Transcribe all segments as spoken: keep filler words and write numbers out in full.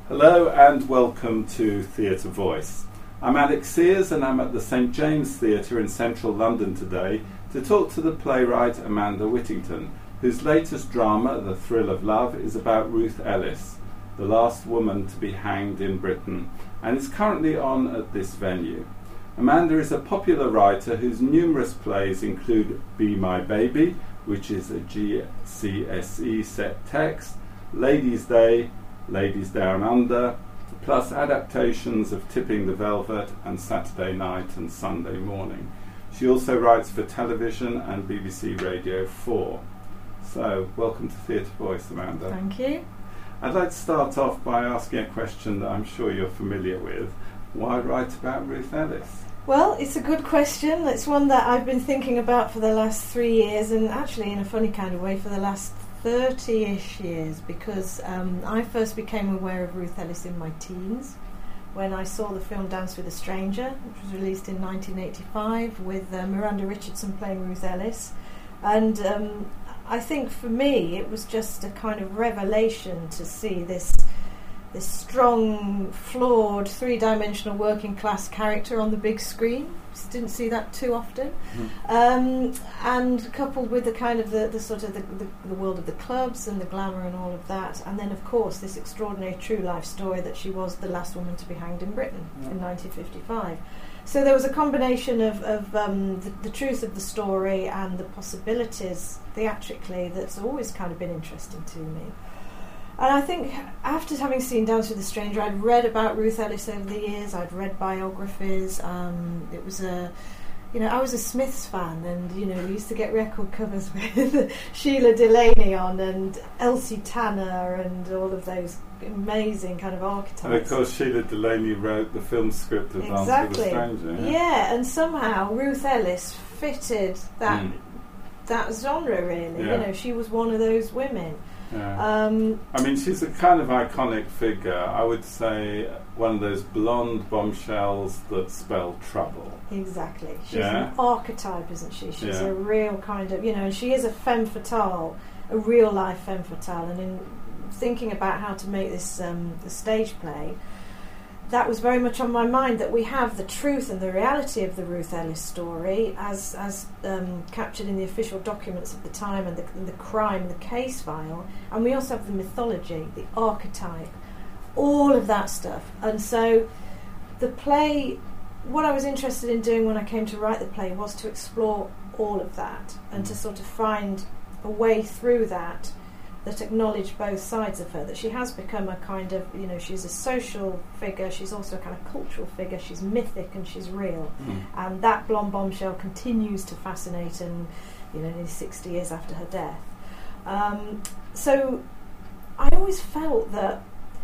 Hello and welcome to Theatre Voice. I'm Alex Sears and I'm at the St James Theatre in central London today to talk to the playwright Amanda Whittington, whose latest drama, The Thrill of Love, is about Ruth Ellis, the last woman to be hanged in Britain, and is currently on at this venue. Amanda is a popular writer whose numerous plays include Be My Baby, which is a G C S E set text, Ladies' Day, Ladies Down Under, plus adaptations of Tipping the Velvet and Saturday Night and Sunday Morning. She also writes for television and B B C Radio four. So, welcome to Theatre Voice, Amanda. Thank you. I'd like to start off by asking a question that I'm sure you're familiar with. Why write about Ruth Ellis? Well, it's a good question. It's one that I've been thinking about for the last three years and actually in a funny kind of way for the last thirty-ish years, because um, I first became aware of Ruth Ellis in my teens when I saw the film Dance with a Stranger, which was released in nineteen eighty-five with uh, Miranda Richardson playing Ruth Ellis. And um, I think for me it was just a kind of revelation to see this this strong, flawed, three-dimensional working class character on the big screen. Just didn't see that too often. Mm. Um, and coupled with the kind of the, the sort of the, the, the world of the clubs and the glamour and all of that, and then of course this extraordinary true life story that she was the last woman to be hanged in Britain yeah. in nineteen fifty-five. So there was a combination of, of um, the, the truth of the story and the possibilities theatrically that's always kind of been interesting to me. And I think after having seen Dance with a Stranger, I'd read about Ruth Ellis over the years. I'd read biographies. Um, it was a, you know, I was a Smiths fan, and you know, we used to get record covers with Sheila Delaney on, and Elsie Tanner, and all of those amazing kind of archetypes. And of course, Sheila Delaney wrote the film script of exactly. Dance with a Stranger. Yeah. yeah, and somehow Ruth Ellis fitted that mm. that genre really. Yeah. You know, she was one of those women. Yeah. Um, I mean, she's a kind of iconic figure. I would say one of those blonde bombshells that spell trouble. Exactly. She's yeah. an archetype, isn't she? She's yeah. a real kind of, you know, she is a femme fatale, a real life femme fatale. And in thinking about how to make this um, the stage play, that was very much on my mind, that we have the truth and the reality of the Ruth Ellis story as as um, captured in the official documents of the time and the, and the crime, the case file, and we also have the mythology, the archetype, all of that stuff. And so the play, what I was interested in doing when I came to write the play was to explore all of that and to sort of find a way through that that acknowledged both sides of her, that she has become a kind of, you know, she's a social figure, she's also a kind of cultural figure, she's mythic and she's real. Mm. And that blonde bombshell continues to fascinate, and, you know, nearly sixty years after her death. Um, so I always felt that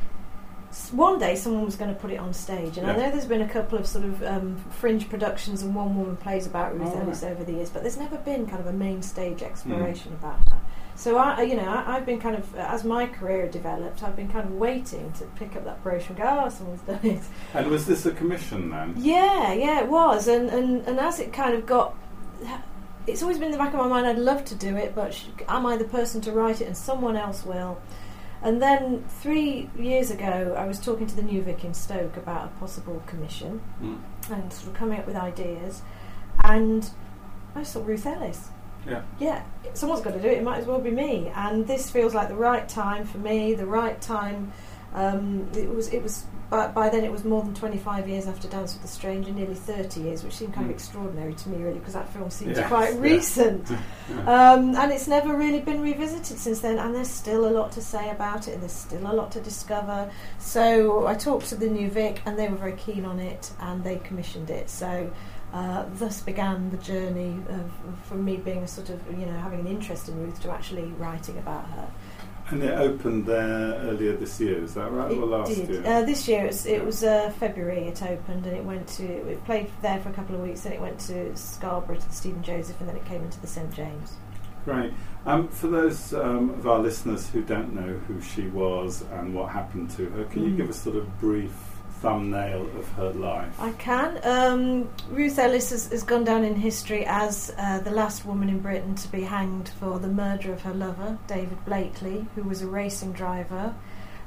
one day someone was going to put it on stage, and yeah. I know there's been a couple of sort of um, fringe productions and one-woman plays about Ruth oh, Ellis right. over the years, but there's never been kind of a main stage exploration mm. about her. So I, you know, I, I've been kind of, as my career developed, I've been kind of waiting to pick up that brochure and go, oh, someone's done it. And was this a commission then? Yeah, yeah, it was. And and, and as it kind of got, it's always been in the back of my mind, I'd love to do it, but sh- am I the person to write it? And someone else will. And then three years ago, I was talking to the New Vic in Stoke about a possible commission mm. and sort of coming up with ideas. And I saw Ruth Ellis. Yeah. Yeah, someone's got to do it, it might as well be me. And this feels like the right time for me, the right time. Um, it was, it was by, by then it was more than twenty-five years after Dance with the Stranger, nearly thirty years, which seemed kind mm. of extraordinary to me, really, because that film seems yes, quite recent. Yeah. um, and it's never really been revisited since then, and there's still a lot to say about it, and there's still a lot to discover. So I talked to the New Vic, and they were very keen on it, and they commissioned it. So Uh, thus began the journey of, of, from me being a sort of, you know, having an interest in Ruth to actually writing about her. And it opened there earlier this year, is that right? It or last did. year? Uh, this year, it was, it was uh, February it opened, and it went to, it played there for a couple of weeks, then it went to Scarborough to the Stephen Joseph, and then it came into the St James. Great. Um, for those um, of our listeners who don't know who she was and what happened to her, can mm. you give a sort of brief thumbnail of her life? I can. Um, Ruth Ellis has, has gone down in history as uh, the last woman in Britain to be hanged for the murder of her lover, David Blakely, who was a racing driver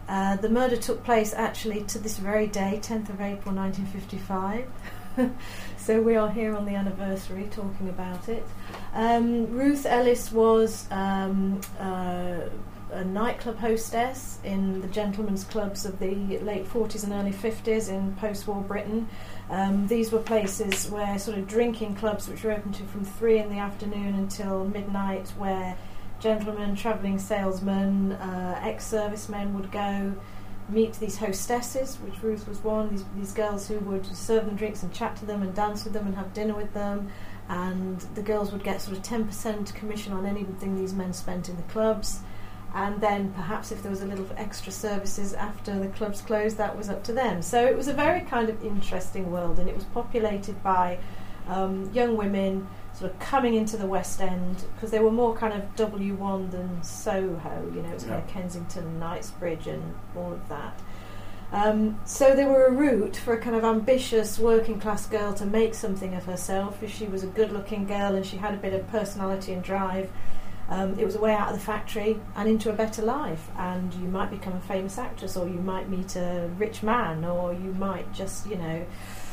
Uh, the murder took place actually to this very day, tenth of April nineteen fifty-five. So we are here on the anniversary talking about it. Um, Ruth Ellis was um, uh, a nightclub hostess in the gentlemen's clubs of the late forties and early fifties in post-war Britain. Um, these were places where sort of drinking clubs which were open to from three in the afternoon until midnight, where gentlemen, travelling salesmen, uh, ex-servicemen would go meet these hostesses, which Ruth was one, these, these girls who would serve them drinks and chat to them and dance with them and have dinner with them, and the girls would get sort of ten percent commission on anything these men spent in the clubs, and then perhaps if there was a little extra services after the clubs closed, that was up to them. So it was a very kind of interesting world, and it was populated by um, young women sort of coming into the West End, because they were more kind of W one than Soho, you know, it was yeah. kind of Kensington, Knightsbridge and all of that. Um, so they were a route for a kind of ambitious working class girl to make something of herself. If she was a good looking girl and she had a bit of personality and drive, um, it was a way out of the factory and into a better life, and you might become a famous actress, or you might meet a rich man, or you might just, you know,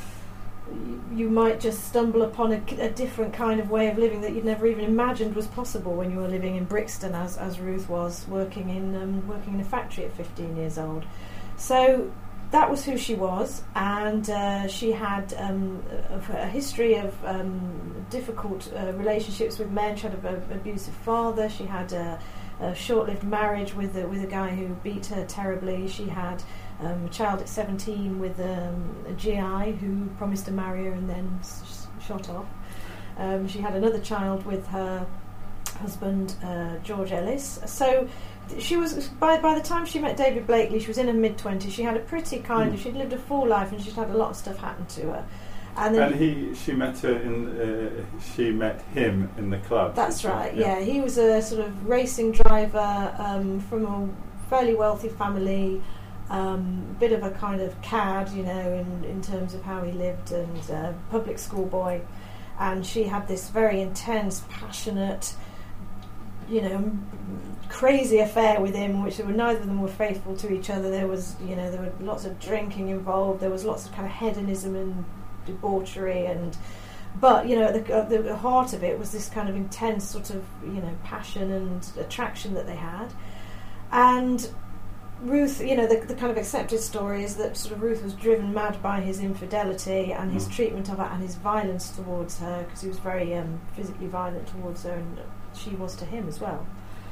you might just stumble upon a, a different kind of way of living that you'd never even imagined was possible when you were living in Brixton, as, as Ruth was, working in um, working in a factory at fifteen years old. So that was who she was, and uh, she had um, a, a history of um, difficult uh, relationships with men. She had an abusive father. She had a, a short-lived marriage with a, with a guy who beat her terribly. She had Um, a child at seventeen with um, a G I who promised to marry her and then s- shot off. Um, she had another child with her husband, uh, George Ellis. So th- she was, by by the time she met David Blakely, she was in her mid-twenties. She had a pretty kind mm. of, she'd lived a full life, and she'd had a lot of stuff happen to her. And, then and he, she met her in, uh, she met him in the club. That's right. Yeah. yeah, he was a sort of racing driver um, from a fairly wealthy family. Um, bit of a kind of cad, you know, in, in terms of how he lived, and uh, public school boy. And she had this very intense, passionate, you know, m- crazy affair with him, which there were, neither of them were faithful to each other. There was, you know, there were lots of drinking involved. There was lots of kind of hedonism and debauchery, and but you know, at the, at the heart of it was this kind of intense sort of, you know, passion and attraction that they had. And Ruth, you know, the, the kind of accepted story is that sort of Ruth was driven mad by his infidelity and his mm. treatment of her and his violence towards her, because he was very um, physically violent towards her, and she was to him as well.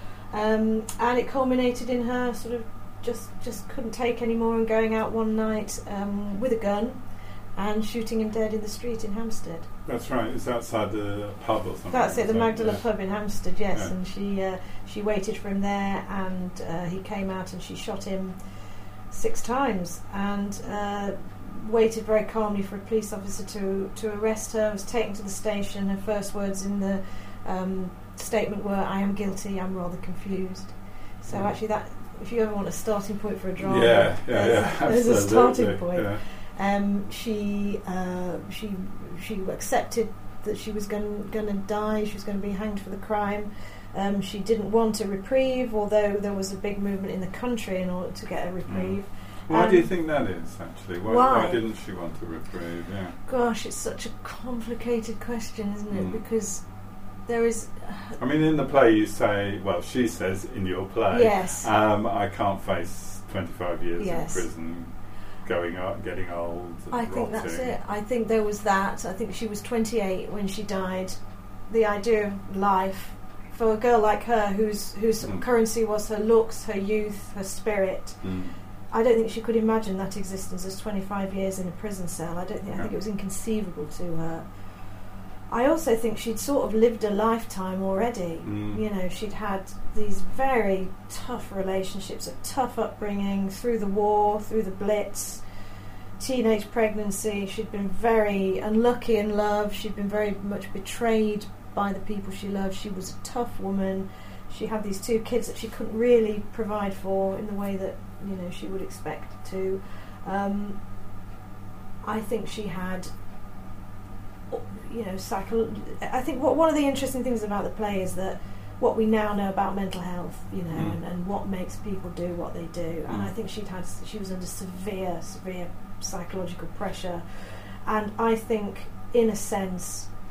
Um, and it culminated in her sort of just just couldn't take any more and going out one night um, with a gun and shooting him dead in the street in Hampstead. That's right. It's outside the pub or something. That's it, the Magdala yeah. pub in Hampstead. Yes, yeah. and she uh, she waited for him there, and uh, he came out and she shot him six times, and uh, waited very calmly for a police officer to to arrest her. Was taken to the station. Her first words in the um, statement were, "I am guilty. I'm rather confused." So mm. actually, that if you ever want a starting point for a drama, yeah, yeah, there's, yeah, there's a starting point. Yeah. Um, she uh, she she accepted that she was going to die. She was going to be hanged for the crime. Um, she didn't want a reprieve, although there was a big movement in the country in order to get a reprieve. Mm. Why um, do you think that is, actually? Why, why? why didn't she want a reprieve? Yeah. Gosh, it's such a complicated question, isn't it? Mm. Because there is... Uh, I mean, in the play you say, well, she says in your play, yes. um, I can't face twenty-five years yes. in prison, going up, getting old, I rotting. think that's it. I think there was that. I think she was twenty-eight when she died. The idea of life for a girl like her, whose whose mm. currency was her looks, her youth, her spirit. Mm. I don't think she could imagine that existence as twenty-five years in a prison cell. I don't think. I think it was inconceivable to her. I also think she'd sort of lived a lifetime already. Mm. You know, she'd had these very tough relationships, a tough upbringing through the war, through the Blitz, teenage pregnancy. She'd been very unlucky in love. She'd been very much betrayed by the people she loved. She was a tough woman. She had these two kids that she couldn't really provide for in the way that, you know, she would expect to. Um, I think she had... You know, psycho- I think what one of the interesting things about the play is that what we now know about mental health, you know, Mm. and, and what makes people do what they do. And Mm. I think she'd had she was under severe, severe psychological pressure, and I think, in a sense,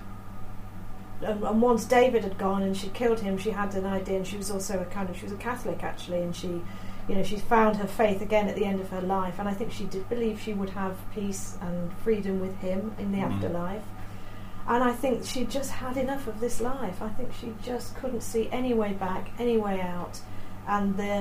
and, and once David had gone and she killed him, she had an idea, and she was also a kind of she was a Catholic actually, and she, you know, she found her faith again at the end of her life, and I think she did believe she would have peace and freedom with him in the Mm. afterlife. And I think she just had enough of this life. I think she just couldn't see any way back, any way out, and the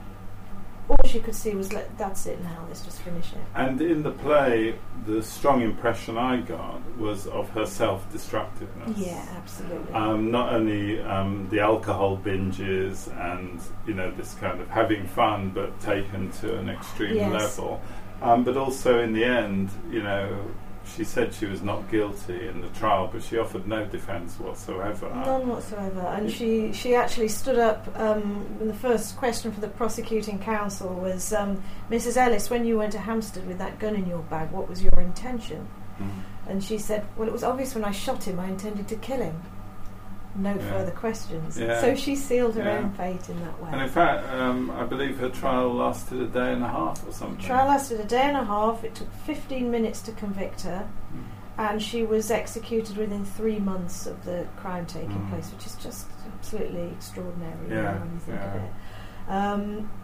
all she could see was, Let, that's it now, let's just finish it. And in the play, the strong impression I got was of her self-destructiveness. Yeah, absolutely. Um, not only um, the alcohol binges and, you know, this kind of having fun, but taken to an extreme Yes. level, um, but also in the end, you know, she said she was not guilty in the trial, but she offered no defence whatsoever. None whatsoever. And she, she actually stood up, um, and the first question for the prosecuting counsel was, um, Missus Ellis, when you went to Hampstead with that gun in your bag, what was your intention? Mm. And she said, well, it was obvious when I shot him, I intended to kill him. No Yeah. further questions. Yeah. So she sealed her Yeah. own fate in that way. And in fact, um, I believe her trial lasted a day and a half or something. The trial lasted a day and a half. It took fifteen minutes to convict her, Mm. and she was executed within three months of the crime taking Mm. place, which is just absolutely extraordinary, you Yeah, know, when you think yeah. of it. Um,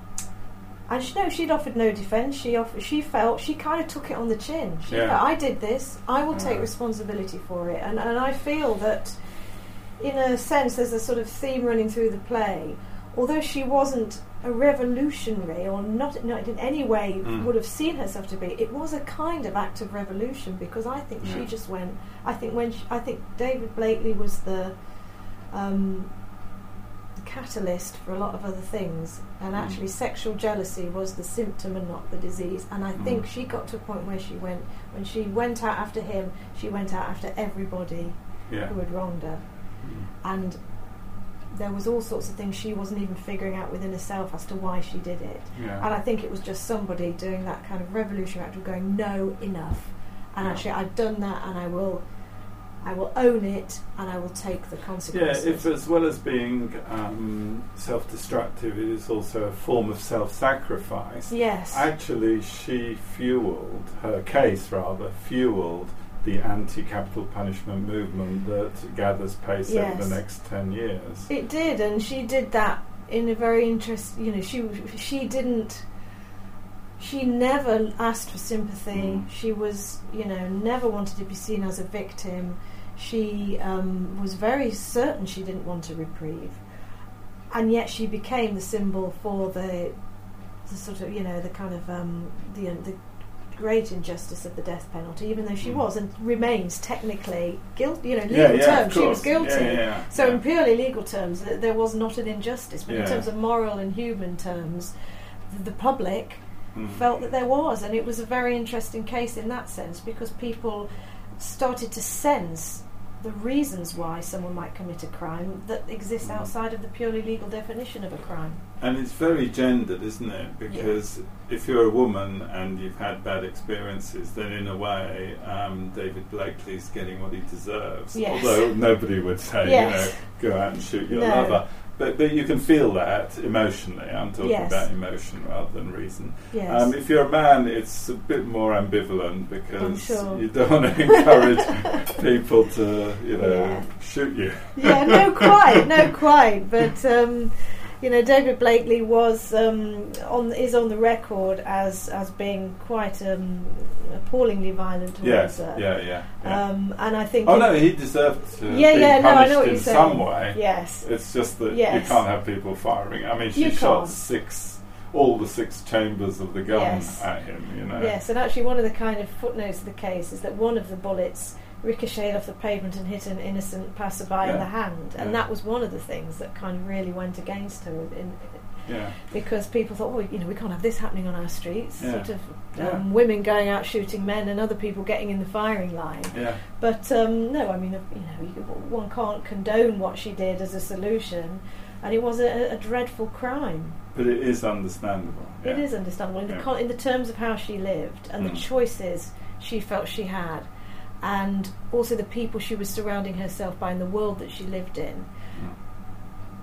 and she, no, she'd offered no defence. She offered, she felt she kind of took it on the chin. She Yeah. felt, I did this. I will take Yeah. responsibility for it. And and I feel that, in a sense, there's a sort of theme running through the play. Although she wasn't a revolutionary, or not, not in any way Mm. would have seen herself to be, it was a kind of act of revolution, because I think she Yeah. just went. I think when she, I think David Blakely was the, um, the catalyst for a lot of other things, and Mm. actually sexual jealousy was the symptom and not the disease. And I think Mm. she got to a point where she went, when she went out after him, she went out after everybody Yeah. who had wronged her. Mm. And there was all sorts of things she wasn't even figuring out within herself as to why she did it. Yeah. And I think it was just somebody doing that kind of revolutionary act of going, no, enough. And Yeah. actually, I've done that, and I will, I will own it, and I will take the Yeah, consequences. if as well as being um, self-destructive, it is also a form of self-sacrifice. Yes. Actually, she fueled, her case rather, fueled the anti-capital punishment movement that gathers pace Yes. over the next ten years. It did, and she did that in a very interest. You know, she she didn't. She never asked for sympathy. Mm. She was, you know, never wanted to be seen as a victim. She um, was very certain she didn't want a reprieve, and yet she became the symbol for the, the sort of, you know, the kind of um, the the great injustice of the death penalty, even though she Mm. was and remains technically guilty. You know, Yeah, legal yeah, of terms, she was course. guilty. Yeah, yeah, So yeah. in purely legal terms, th- there was not an injustice. But in Yeah. terms of moral and human terms, th- the public Mm. felt that there was, and it was a very interesting case in that sense, because people started to sense the reasons why someone might commit a crime that exists Mm. outside of the purely legal definition of a crime. And it's very gendered, isn't it? Because if you're a woman and you've had bad experiences, then in a way, um, David Blakely's getting what he deserves. Yes. Although nobody would say, Yes. you know, go out and shoot your No. lover. But, but you can feel that emotionally. I'm talking Yes. about emotion rather than reason. Yes. Um, if you're a man, it's a bit more ambivalent because I'm sure. you don't want to encourage people to, you know, Yeah. shoot you. Yeah, no, quite, no, quite. But um, you know, David Blakely was um, on is on the record as as being quite um, appallingly violent towards Yes, her. yeah, yeah. yeah. Um, and I think oh it- no, he deserved to Yeah, be yeah, no, I punished know what in you're saying. some way. Yes. It's just that Yes. you can't have people firing. I mean, she You shot can't. six, all the six chambers of the gun Yes. at him. You know. Yes, and actually one of the kind of footnotes of the case is that one of the bullets ricocheted off the pavement and hit an innocent passerby in Yeah. the hand, and Yeah. that was one of the things that kind of really went against her, in, Yeah. because people thought, oh, you know, we can't have this happening on our streets. Yeah. Sort of um, Yeah. women going out shooting men and other people getting in the firing line. Yeah. But um, no, I mean, you know, you, one can't condone what she did as a solution, and it was a, a dreadful crime. But it is understandable. It yeah. is understandable in the, Yeah. con- in the terms of how she lived and Mm. the choices she felt she had, and also the people she was surrounding herself by in the world that she lived in. Mm.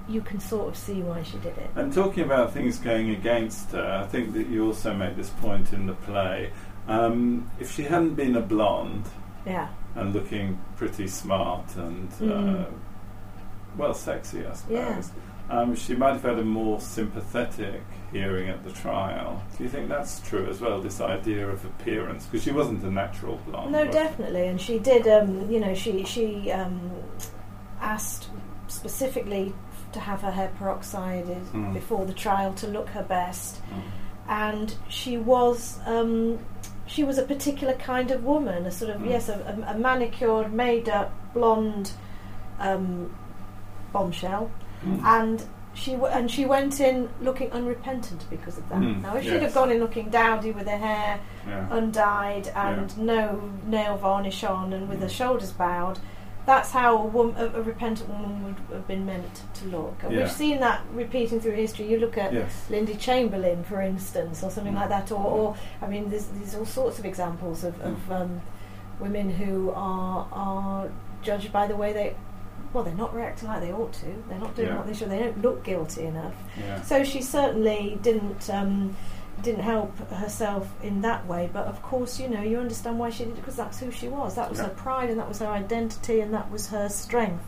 you can sort of see why she did it. And talking about things going against her, I think that you also make this point in the play. Um, if she hadn't been a blonde, yeah, and looking pretty smart and Mm. uh, well, sexy, I suppose, Yeah. um, she might have had a more sympathetic hearing at the trial. Do you think that's true as well? This idea of appearance, because she wasn't a natural blonde. No, was she? definitely, and she did. Um, you know, she she um, asked specifically to have her hair peroxided Mm. before the trial to look her best, Mm. and she was um, she was a particular kind of woman, a sort of Mm. yes, a, a, a manicured, made up, blonde um, bombshell, Mm. and. She w- and she went in looking unrepentant because of that. Mm, now, if she'd yes. have gone in looking dowdy with her hair Yeah. undyed and Yeah. no nail varnish on and with Mm. her shoulders bowed, that's how a, wom- a, a repentant woman would have been meant to look. And Yeah. we've seen that repeating through history. You look at Yes. Lindy Chamberlain, for instance, or something Mm. like that, or, or I mean, there's, there's all sorts of examples of, of Mm. um, women who are are judged by the way they. Well, they're not reacting like they ought to. They're not doing Yeah. what they should. They don't look guilty enough. Yeah. So she certainly didn't um, didn't help herself in that way. But of course, you know, you understand why she did it, because that's who she was. That was Yeah. her pride, and that was her identity, and that was her strength.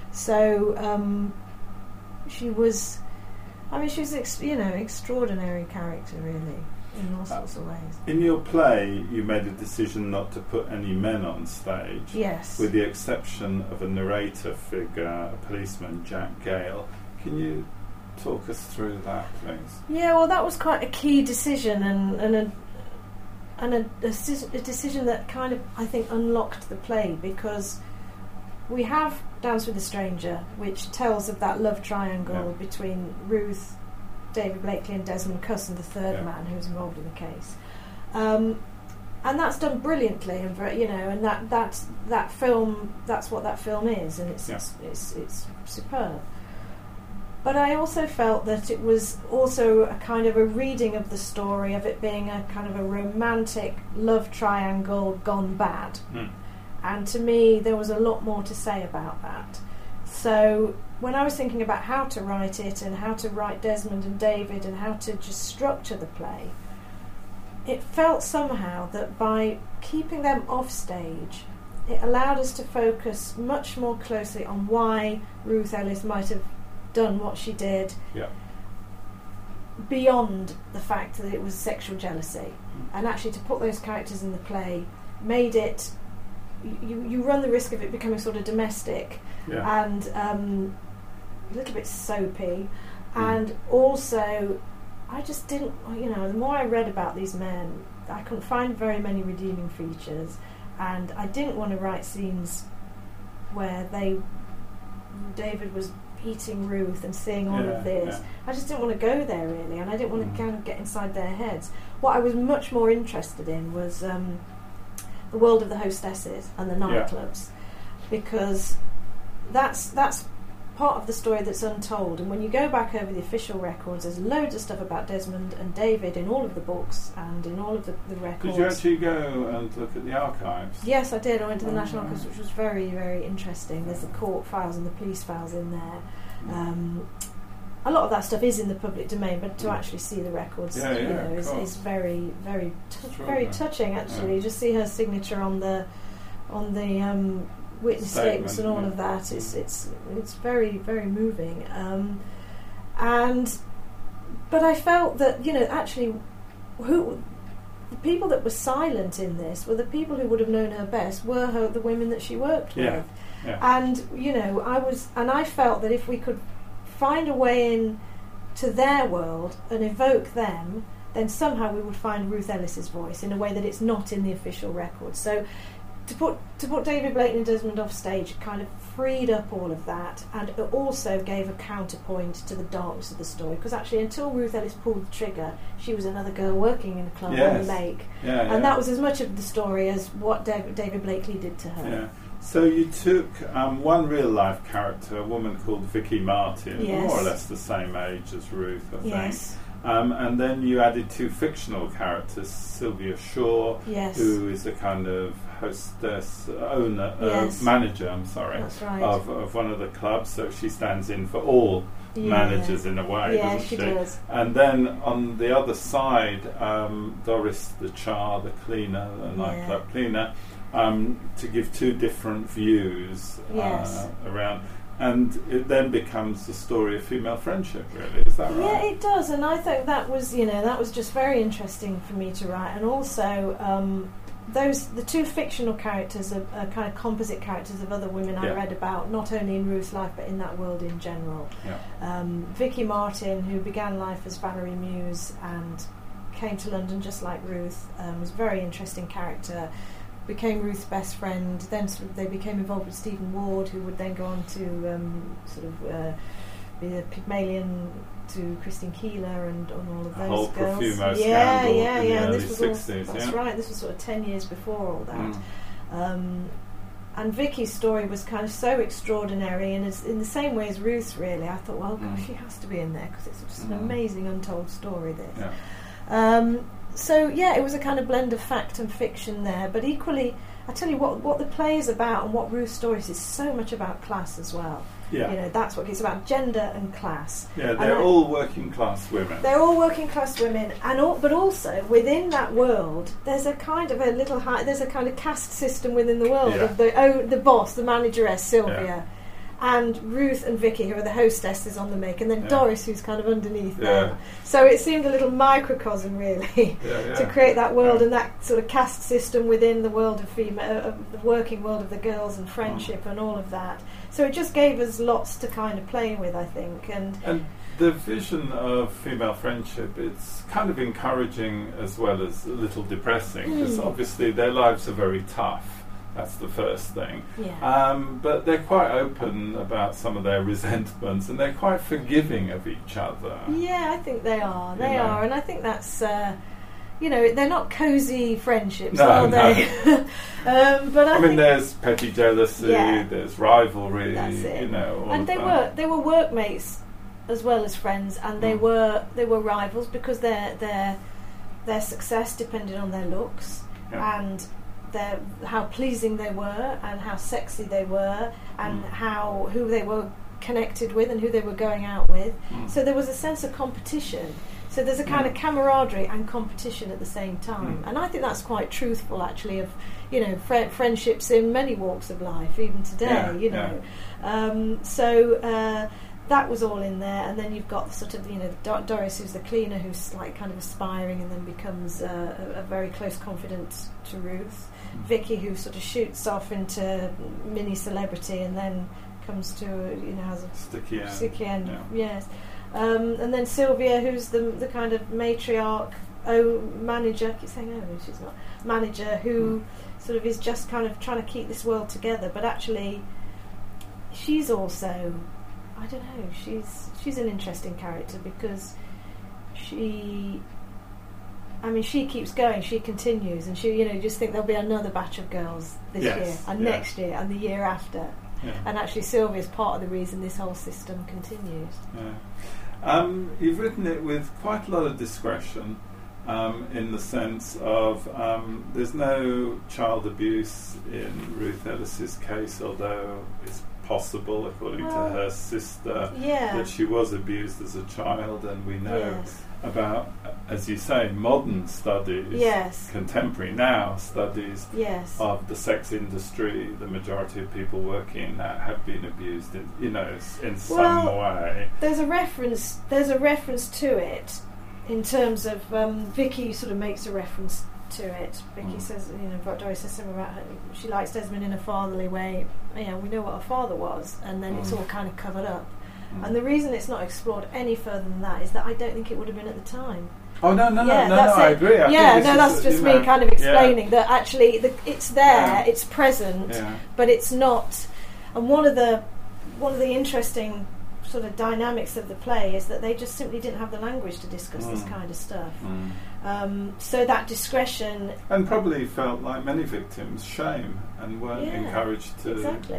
So um, she was. I mean, she was, ex- you know, extraordinary character, really, in all sorts of ways. In your play, you made a decision not to put any men on stage. Yes. With the exception of a narrator figure, a policeman, Jack Gale. Can you talk us through that, please? Yeah, well, that was quite a key decision, and and a and a, a, cis- a decision that kind of, I think, unlocked the play, because we have Dance with a Stranger, which tells of that love triangle Yeah. between Ruth, David Blakely, and Desmond Cusson, the third Yeah. man who's involved in the case. Um, and that's done brilliantly, and very, you know, and that that that film, that's what that film is, and it's Yeah. it's, it's it's superb. But I also felt that it was also a kind of a reading of the story of it being a kind of a romantic love triangle gone bad. Mm. And to me, there was a lot more to say about that. So when I was thinking about how to write it and how to write Desmond and David and how to just structure the play, it felt somehow that by keeping them off stage, it allowed us to focus much more closely on why Ruth Ellis might have done what she did, Yeah. beyond the fact that it was sexual jealousy. And actually to put those characters in the play made it, you, you run the risk of it becoming sort of domestic Yeah. and um, a little bit soapy, Mm. and also I just didn't, you know, the more I read about these men, I couldn't find very many redeeming features, and I didn't want to write scenes where they David was beating Ruth and seeing all Yeah, of this. yeah. I just didn't want to go there, really, and I didn't want Mm. to kind of get inside their heads. What I was much more interested in was um, the world of the hostesses and the Yeah. nightclubs, because that's that's part of the story that's untold. And when you go back over the official records, there's loads of stuff about Desmond and David in all of the books and in all of the, the records. Did you actually go and look at the archives? Yes, I did. I went to the Oh, National right. Archives, which was very, very interesting. There's the court files and the police files in there. Um, a lot of that stuff is in the public domain, but to Mm. actually see the records, Yeah, you yeah, know, of is, course. is very, very, t- Extraordinary. very touching. Actually, Yeah. just see her signature on the on the um, witness Statement, statements and all yeah. of that. It's it's it's very, very moving. Um, and but I felt that, you know, actually, who. The people that were silent in this were the people who would have known her best, were her the women that she worked Yeah. with. Yeah. And, you know, I was, and I felt that if we could find a way in to their world and evoke them, then somehow we would find Ruth Ellis's voice in a way that it's not in the official record. So to put to put David Blakely and Desmond off stage kind of freed up all of that, and it also gave a counterpoint to the darkness of the story, because actually until Ruth Ellis pulled the trigger, she was another girl working in a club on Yes. the lake, Yeah, and yeah. that was as much of the story as what David, David Blakely did to her. Yeah. So you took um, one real life character, a woman called Vicky Martin, Yes. more or less the same age as Ruth, I think. Yes. Um, and then you added two fictional characters, Sylvia Shaw, Yes. who is a kind of hostess, owner, uh, Yes. manager, I'm sorry, That's right. of, of one of the clubs. So she stands in for all Yeah. managers in a way, Yeah, doesn't she she? does. And then on the other side, um, Doris the Char, the cleaner, the Yeah. nightclub cleaner, um, to give two different views Yes. uh, around. And it then becomes the story of female friendship, really. Is that right? Yeah, it does, and I think that was, you know, that was just very interesting for me to write, and also um, those the two fictional characters are, are kind of composite characters of other women Yeah. I read about, not only in Ruth's life but in that world in general. Yeah. Um, Vicky Martin, who began life as Valerie Muse and came to London just like Ruth, um, was a very interesting character. Became Ruth's best friend. Then sort of they became involved with Stephen Ward, who would then go on to um, sort of uh, be a Pygmalion to Christine Keeler and on all of The those whole girls. Profumo yeah, scandal yeah, in the yeah. And early this was all, sixties, that's yeah. right. This was sort of ten years before all that. Mm. Um, and Vicky's story was kind of so extraordinary, and as, in the same way as Ruth's, really. I thought, well, Mm. gosh, she has to be in there because it's just an Mm. amazing untold story. This. Yeah. Um, so yeah, it was a kind of blend of fact and fiction there, but equally, I tell you what, what the play is about and what Ruth's stories is so much about class as well. Yeah. You know, that's what it's about, gender and class. Yeah, And they're I- all working class women. They're all working class women, and all, but also within that world, there's a kind of a little high, there's a kind of caste system within the world Yeah. of the oh, the boss, the manageress Sylvia, Yeah. and Ruth and Vicky, who are the hostesses on the make, and then Yeah. Doris, who's kind of underneath Yeah. them. So it seemed a little microcosm, really, Yeah, yeah. to create that world Yeah. and that sort of caste system within the world of female, of the working world of the girls and friendship and all of that. So it just gave us lots to kind of play with, I think, and. And the vision of female friendship, it's kind of encouraging as well as a little depressing, because Mm. obviously their lives are very tough. That's the first thing. Yeah. Um, but they're quite open about some of their resentments, and they're quite forgiving of each other. Yeah, I think they are. They You know. are, and I think that's, uh, you know, they're not cosy friendships, No, are no. they? um, but I, I think mean, there's petty jealousy, Yeah. there's rivalry, That's it. you know. All and of they that. were they were workmates as well as friends, and they Mm. were they were rivals because their their their success depended on their looks Yeah. and their how pleasing they were and how sexy they were and Mm. how who they were connected with and who they were going out with. Mm. So there was a sense of competition. So there's a kind Mm. of camaraderie and competition at the same time, Mm. and I think that's quite truthful, actually, of you know fri friendships in many walks of life, even today. Yeah, you know, um, so uh, that was all in there, and then you've got sort of you know Dor- Doris, who's the cleaner, who's like kind of aspiring, and then becomes uh, a, a very close confidant to Ruth. Mm. Vicky, who sort of shoots off into mini celebrity, and then comes to you know has a Sticky end. Sticky end, Yeah. yes. Um, and then Sylvia, who's the the kind of matriarch, oh manager. I keep saying oh, no, she's not manager. Who Mm. sort of is just kind of trying to keep this world together, but actually, she's also, I don't know. She's she's an interesting character because she. I mean, she keeps going. She continues, and she, you know, you just think there'll be another batch of girls this Yes, year, and yeah. next year, and the year after. Yeah. And actually, Sylvia's part of the reason this whole system continues. Yeah. Um, you've written it with quite a lot of discretion, um, in the sense of um, there's no child abuse in Ruth Ellis's case, although it's possible, according Well, to her sister, Yeah. that she was abused as a child, and we know Yes. about, as you say, modern studies, Yes. contemporary now studies Yes. of the sex industry. The majority of people working in that have been abused in, you know, s- in some Well, way. There's a reference. There's a reference to it, in terms of um, Vicky sort of makes a reference to it. Vicky Mm. says, you know, Doris says something about her, she likes Desmond in a fatherly way. Yeah, we know what her father was, and then it's Mm. all kind of covered up. Mm. And the reason it's not explored any further than that is that I don't think it would have been at the time. Oh no no yeah, no no! that's no I it. agree. I yeah, think no, this that's is, just you me know, kind of yeah, explaining that actually the, it's there, Yeah. it's present, Yeah. but it's not. And one of the one of the interesting sort of dynamics of the play is that they just simply didn't have the language to discuss this Mm. kind of stuff. Mm. Um, so that discretion, And probably felt like many victims shame and weren't Yeah, encouraged to. exactly,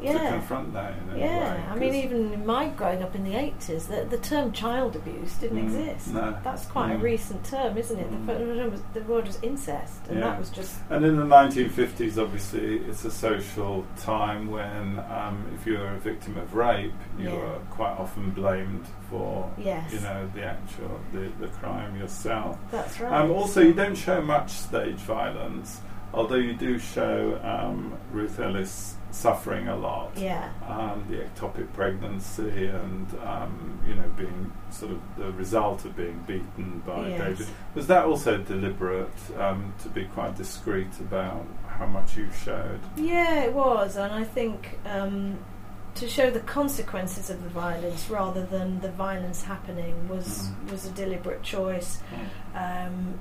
yeah. to confront that in any yeah. way. I mean, even in my growing up in the eighties, the, the term child abuse didn't mm, exist. No. That's quite mm. a recent term, isn't it? Mm. The, term was, the word was incest, and yeah. that was just... And in the nineteen fifties, obviously, it's a social time when um, if you were a victim of rape, you Yeah. were quite often blamed for, Yes. you know, the actual, the, the crime yourself. That's right. Um, also, you don't show much stage violence, although you do show um, Ruth Ellis suffering a lot. Yeah. Um, the ectopic pregnancy and, um, you know, being sort of the result of being beaten by Yes. David. Was that also deliberate, um, to be quite discreet about how much you showed? Yeah, it was, and I think um, to show the consequences of the violence rather than the violence happening was Mm. was a deliberate choice. Mm. Um,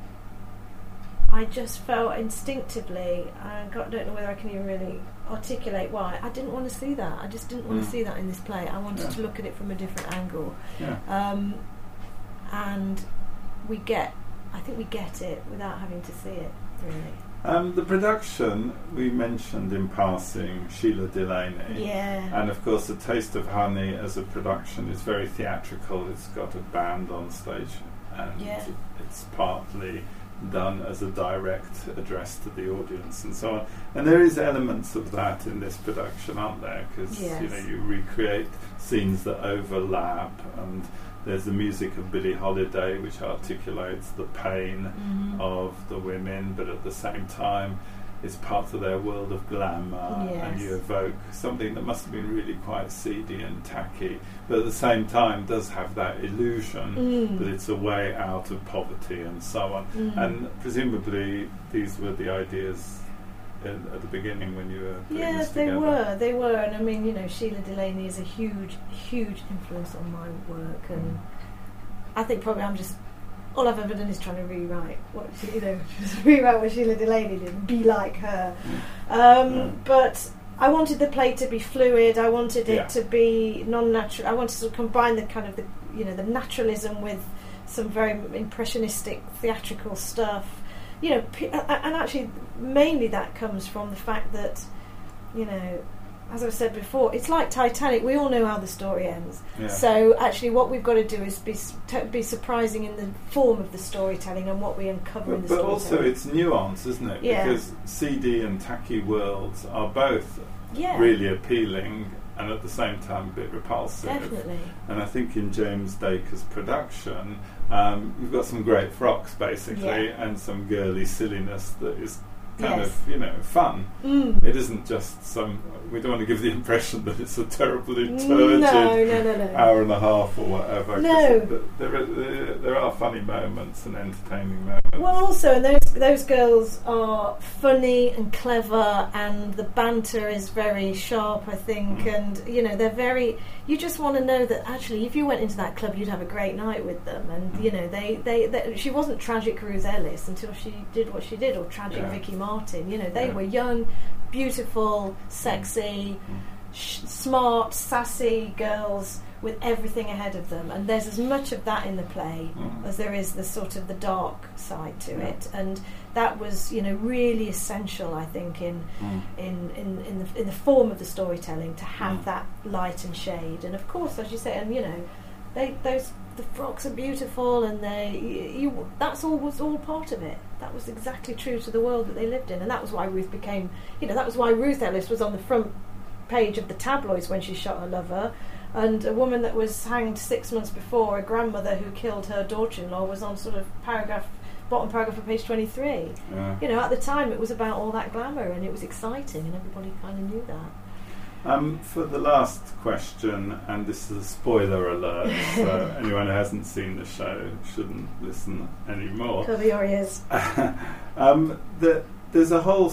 I just felt instinctively, I got, don't know whether I can even really articulate why, I didn't want to see that. I just didn't want Mm. to see that in this play. I wanted Yeah. to look at it from a different angle. Yeah. Um, and we get, I think we get it without having to see it, really. Um, the production, we mentioned in passing Sheila Delaney. Yeah. And of course, A Taste of Honey as a production is very theatrical. It's got a band on stage, and Yeah. it's partly done as a direct address to the audience and so on. And there is elements of that in this production, aren't there? Because Yes. you know, you recreate scenes that overlap, and there's the music of Billie Holiday, which articulates the pain Mhm. of the women, but at the same time it's part of their world of glamour, Yes. and you evoke something that must have been really quite seedy and tacky, but at the same time does have that illusion Mm. that it's a way out of poverty and so on. Mm. And presumably these were the ideas in, at the beginning when you were putting Yeah, this they together. were, they were, and I mean, you know, Sheila Delaney is a huge, huge influence on my work, and Mm. I think probably I'm just, all I've ever done is trying to rewrite what, she, you know, just rewrite what Sheila Delaney did, and be like her. Um, Yeah. But I wanted the play to be fluid, I wanted it Yeah. to be non-natural, I wanted to combine the kind of, the you know, the naturalism with some very impressionistic theatrical stuff. You know, p- and actually, mainly that comes from the fact that, you know, as I've said before, it's like Titanic. We all know how the story ends. Yeah. So actually, what we've got to do is be s- t- be surprising in the form of the storytelling and what we uncover in the But, but storytelling. also it's nuance, isn't it? Yeah. Because seedy and tacky worlds are both yeah, really appealing and at the same time a bit repulsive. definitely. And I think in James Dacre's production, um, you've got some great frocks basically, Yeah. and some girly silliness that is kind Yes. of, you know, fun. Mm. It isn't just some. We don't want to give the impression that it's a terribly No, turgid no, no, no. hour and a half or whatever. 'cause No. th- There are, there, there are funny moments and entertaining moments. Well, also, and those those girls are funny and clever, and the banter is very sharp, I think. Mm. And you know, they're very. You just want to know that actually, if you went into that club, you'd have a great night with them. And Mm. you know, they, they, they she wasn't tragic Ruth Ellis until she did what she did, or tragic Yeah. Vicky Martin. You know, they Yeah. were young, beautiful, sexy, Mm. sh- smart, sassy girls with everything ahead of them, and there's as much of that in the play Mm. as there is the sort of the dark side to Yeah. it, and that was, you know, really essential, I think, in Mm. in in in the, in the form of the storytelling, to have Mm. that light and shade. And of course, as you say, and you know, they those the frocks are beautiful, and they you, you that's all was all part of it. That was exactly true to the world that they lived in, and that was why Ruth became, you know, that was why Ruth Ellis was on the front page of the tabloids when she shot her lover. And a woman that was hanged six months before, a grandmother who killed her daughter-in-law, was on sort of paragraph, bottom paragraph of page twenty-three. Yeah. You know, at the time it was about all that glamour, and it was exciting, and everybody kind of knew that. Um, for the last question, and this is a spoiler alert, so anyone who hasn't seen the show shouldn't listen anymore. Cover your ears. um, the, there's a whole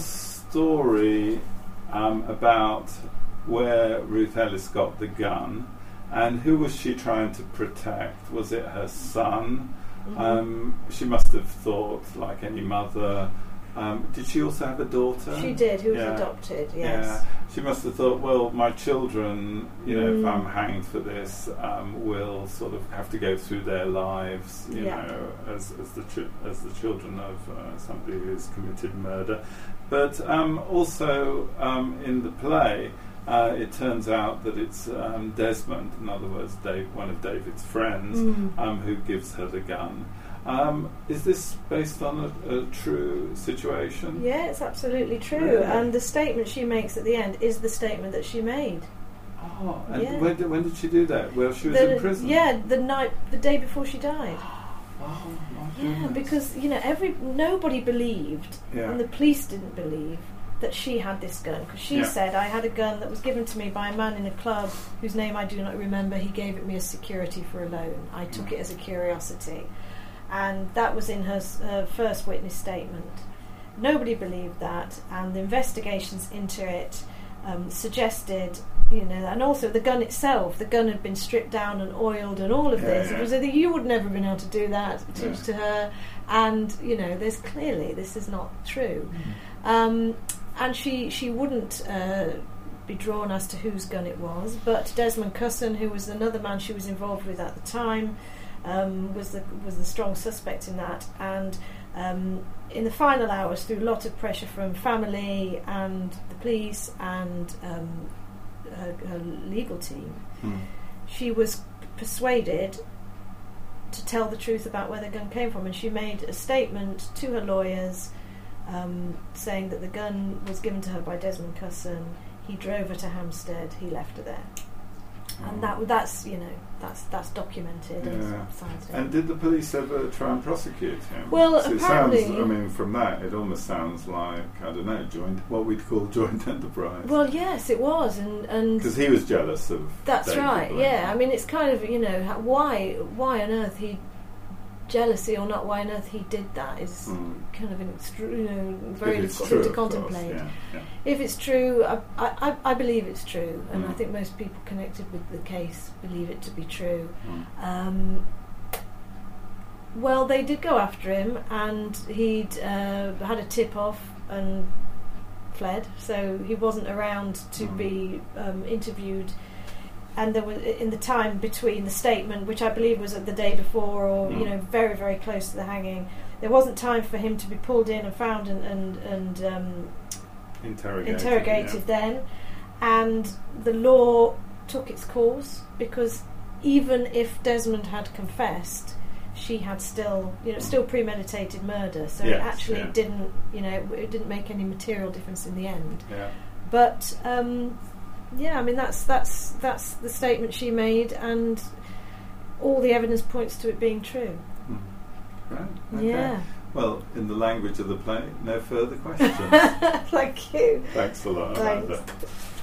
story um, about where Ruth Ellis got the gun, and who was she trying to protect? Was it her son? Mhm. Um, she must have thought, like any mother. Um, did she also have a daughter? She did, who was Yeah. adopted, yes. Yeah, she must have thought, well, my children, you know, if Mm. I'm hanged for this, um, will sort of have to go through their lives, you Yeah. know, as as the ch- as the children of uh, somebody who's committed murder. But um, also um, in the play, uh, it turns out that it's um, Desmond, in other words, Dave, one of David's friends, Mm. um, who gives her the gun. Um, is this based on a, a true situation? Yeah, it's absolutely true. Really? And the statement she makes at the end is the statement that she made. Oh, and Yeah. when, did, when did she do that? Well, she was The- in prison. Yeah, the night, the day before she died. Oh, my Yeah, goodness. because you know, every nobody believed, Yeah. and the police didn't believe that she had this gun, because she Yeah. said, "I had a gun that was given to me by a man in a club whose name I do not remember. He gave it me as security for a loan. I took Mm. it as a curiosity," and that was in her, s- her first witness statement. Nobody believed that, and the investigations into it um, suggested, you know, and also the gun itself. The gun had been stripped down and oiled, and all of Yeah, this. yeah. It was that you would never have been able to do that to, Yeah. to her, and you know, there's clearly this is not true. Um, and she she wouldn't uh, be drawn as to whose gun it was, but Desmond Cusson, who was another man she was involved with at the time, um, was the was the strong suspect in that. And um, in the final hours, through a lot of pressure from family and the police and um, her, her legal team, Mm. she was persuaded to tell the truth about where the gun came from, and she made a statement to her lawyers um, saying that the gun was given to her by Desmond Cusson. He drove her to Hampstead. He left her there, and that that's you know that's that's documented. Yeah. And, signed it. And did the police ever try and prosecute him? Well, So it apparently- sounds, I mean, from that, it almost sounds like, I don't know, joint, what we'd call joint enterprise. Well, yes, it was, and and Because he was jealous of that's David right. Blaine. Yeah, I mean, it's kind of you know how, why why on earth he jealousy or not, why on earth he did that is Mm. kind of an extru- you know very If it's difficult true, thing to of course, contemplate. yeah, yeah. If it's true, I, I, I believe it's true, and Mm. I think most people connected with the case believe it to be true. Mm. Um, well, they did go after him, and he'd uh, had a tip-off and fled, so he wasn't around to Mm. be um, interviewed. And there was, in the time between the statement, which I believe was at the day before, or Mm. you know, very very close to the hanging, there wasn't time for him to be pulled in and found and and, and um, Interrogated. interrogated then, and the law took its course, because even if Desmond had confessed, she had still, you know, still premeditated murder. So Yes, it actually yeah. didn't, you know, it didn't make any material difference in the end. Yeah. But um, yeah, I mean that's that's that's the statement she made, and all the evidence points to it being true. Mm. Right. Okay. Yeah. Well, in the language of the play, no further questions. Thank you. Thanks a lot, Thanks. Amanda.